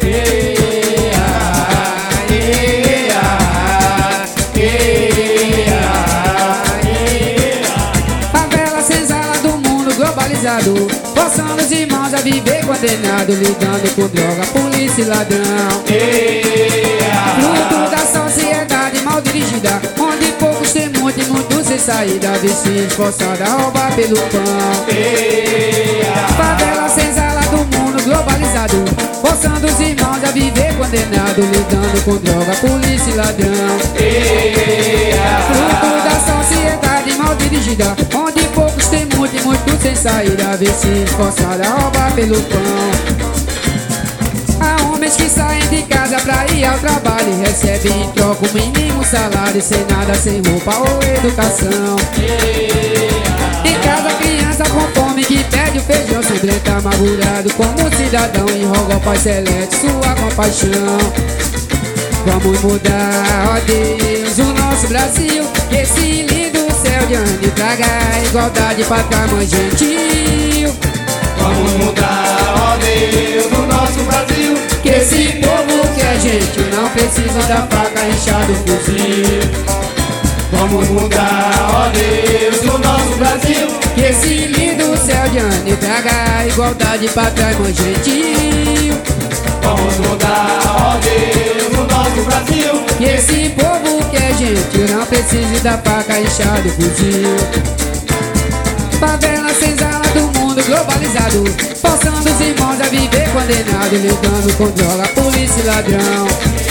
Favela senzala do mundo globalizado, forçando os irmãos a viver condenado, lidando com droga, polícia e ladrão. Fruto da sociedade mal dirigida, onde poucos têm muito e muitos sem saída, vizinhos forçados a roubar pelo pão. Favela senzala do mundo globalizado, forçando os irmãos a viver condenado, lidando com droga, polícia e ladrão. Fruto da sociedade mal dirigida, onde poucos têm muito e muitos sem saída, vizinhos forçados a roubar pelo pão. Há homens que saem de casa pra ir ao trabalho e recebem em troca o mínimo salário, sem nada, sem roupa ou educação. Em casa criança com fome que pede o feijão, sangrenta amargurado como cidadão, e roga ao Pai Celeste sua compaixão. Vamos mudar, ó Deus, o nosso Brasil, que esse lindo céu de onde traga a igualdade pra tamanho gentil. Vamos mudar, ó Deus, o nosso Brasil, que esse povo que é gentil não precisa da faca, enxada, fuzil. Vamos mudar, ó Deus, o nosso Brasil, que esse lindo céu de ano traga a igualdade pra tamanho gentil. Vamos mudar, ó Deus, o nosso Brasil, que esse povo que é gentil não precisa da faca, enxada, fuzil. Favela senzala do mundo globalizado, forçando os irmãos a viver condenado, lidando com droga, polícia e ladrão.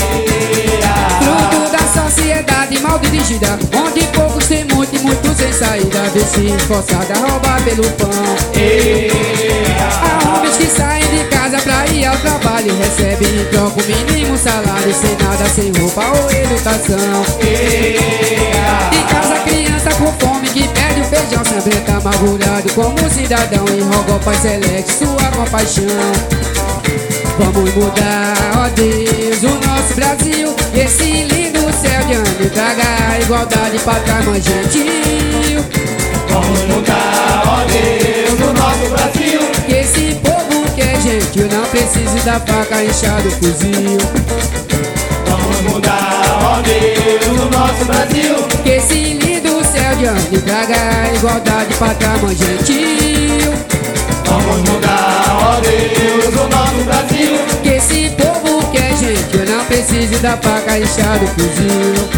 Fruto da sociedade mal dirigida, onde poucos têm muito e muitos sem saída, vizinhos forçados a roubar pelo pão. Há homens que saem de casa pra ir ao trabalho e recebem em troca o mínimo salário, sem nada, sem roupa ou educação. Em casa criança com fome que pede o feijão, sangrenta amargurado como cidadão, e roga ao Pai Celeste sua compaixão. Vamos mudar, ó Deus, o nosso Brasil, que esse lindo céu de ano traga a igualdade pra tamanho gentil. Vamos mudar, ó Deus, o nosso Brasil, que esse povo que é gentil não precisa da faca, enxada, fuzil. vamos mudar, ó Deus, o nosso Brasil, que esse lindo céu de ano traga a igualdade pra tamanho gentil. vamos mudar, ó Deus, o nosso Brasil, que esse povo que é gentil não precisa da faca, enxada, fuzil.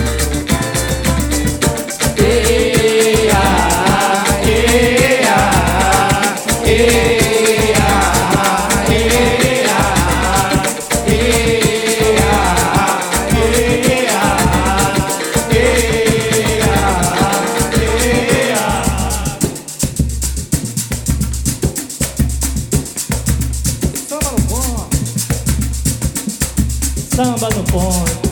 Samba no ponto.